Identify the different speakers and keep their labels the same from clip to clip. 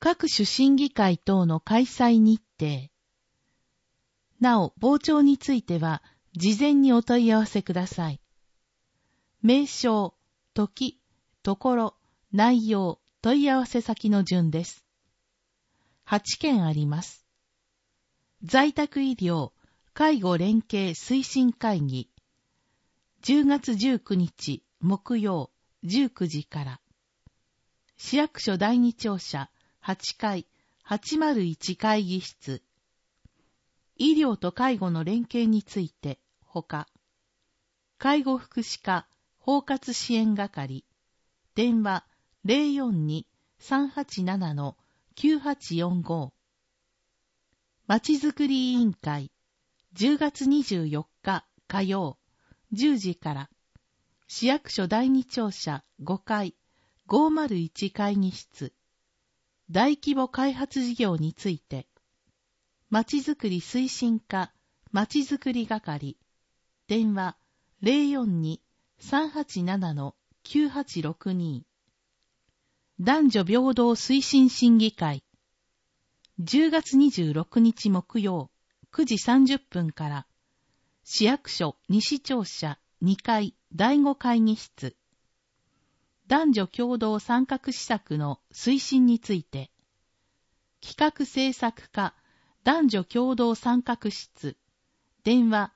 Speaker 1: 各種審議会等の開催日程。なお、傍聴については、事前にお問い合わせください。名称、時、ところ、内容、問い合わせ先の順です。8件あります。在宅医療、介護連携推進会議。10月19日、木曜、19時から。市役所第二庁舎、8階、801会議室。医療と介護の連携について、ほか。介護福祉課、包括支援係。電話、042-387-9845。まちづくり委員会、10月24日火曜、10時から、市役所第二庁舎5階、501会議室。大規模開発事業について、まちづくり推進課、まちづくり係。電話、042-387-9862。男女平等推進審議会。10月26日木曜、9時30分から、市役所西庁舎2階第5会議室。男女共同参画施策の推進について、企画制作課男女共同参画室。電話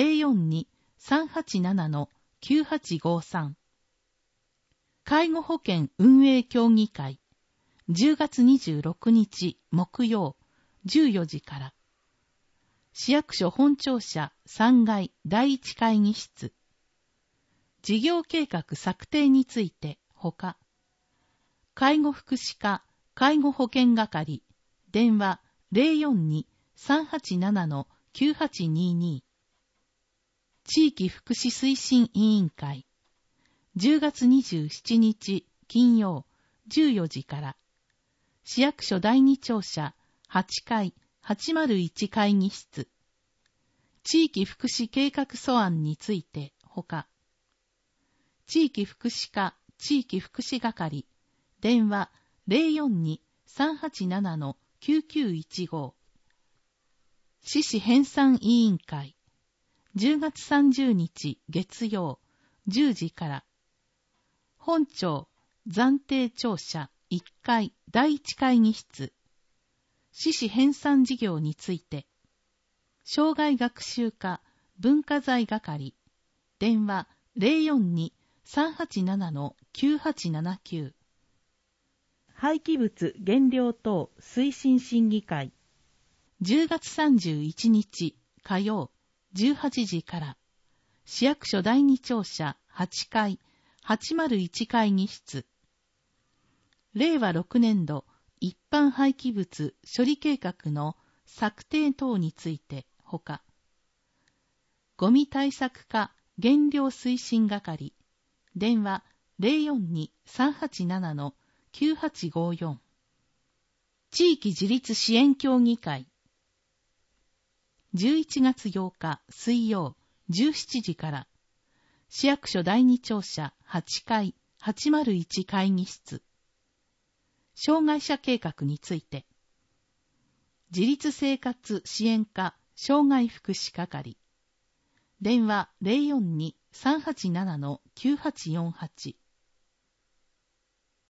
Speaker 1: 042-387-9853。介護保険運営協議会。10月26日木曜14時から。市役所本庁舎3階第1会議室。事業計画策定についてほか。介護福祉課介護保険係。電話042-387-9822。地域福祉推進委員会。10月27日金曜14時から。市役所第二庁舎8階801会議室。地域福祉計画素案についてほか。地域福祉課地域福祉係。電話042-387-9915。市市編纂委員会。10月30日月曜10時から。本庁暫定庁舎1階第1会議室。市市編纂事業について。障害学習課文化財係。電話042-387-9879。廃棄物減量等推進審議会。10月31日火曜18時から。市役所第二庁舎8階801会議室。令和6年度一般廃棄物処理計画の策定等についてほか。ゴミ対策課減量推進係。電話042-387-9854。地域自立支援協議会。11月8日水曜17時から。市役所第二庁舎8階801会議室。障害者計画について。自立生活支援課障害福祉係。電話042-387-9848。